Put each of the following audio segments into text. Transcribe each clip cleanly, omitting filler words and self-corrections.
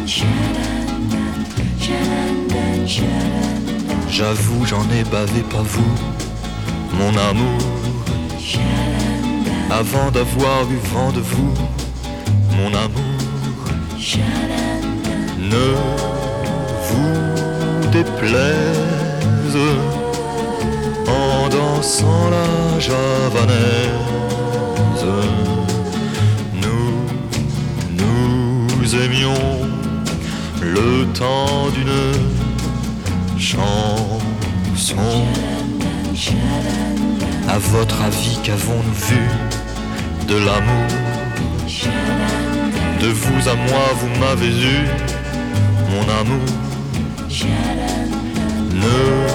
J'avoue, j'en ai bavé, pas vous, mon amour. Avant d'avoir eu vent de vous, mon amour. Ne vous déplaise en dansant la javanaise. Nous aimions le temps d'une chanson. À votre avis, qu'avons-nous vu de l'amour? De vous à moi, vous m'avez eu, mon amour. Ne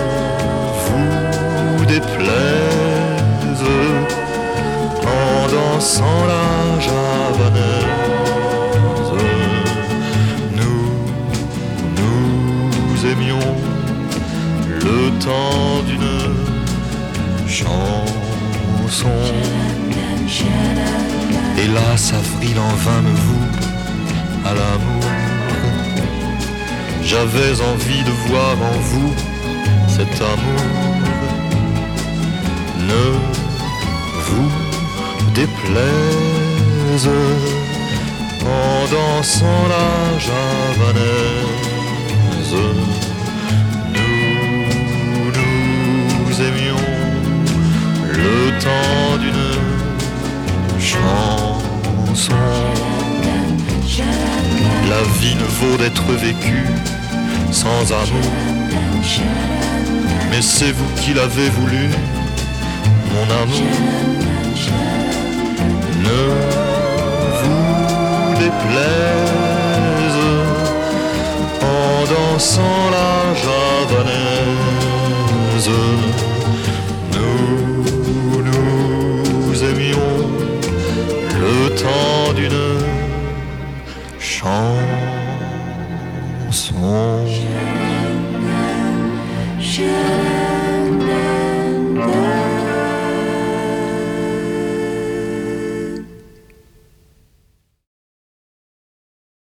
vous déplaise en dansant la javanaise. Nous aimions le temps d'une chanson. Hélas, avril en vain me voue à l'amour. J'avais envie de voir en vous cet amour. Ne vous déplaise en dansant la javanaise. Nous aimions le temps d'une chanson. La vie ne vaut d'être vécue sans amour. Mais c'est vous qui l'avez voulu, mon amour. Ne vous déplaise en dansant la javanaise. Nous aimions le temps d'une chanson.